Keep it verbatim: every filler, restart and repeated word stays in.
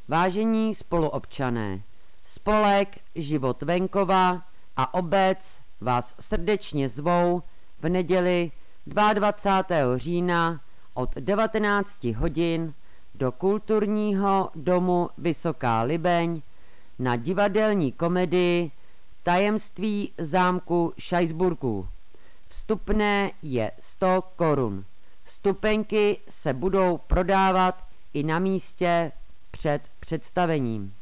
Vážení spoluobčané, spolek Život venkova a obec vás srdečně zvou v neděli dvacátého druhého října od devatenácti hodin do kulturního domu Vysoká Libeň na divadelní komedii Tajemství zámku Šajsburků. Vstupné je sto korun. Vstupenky se budou prodávat i na místě před představením.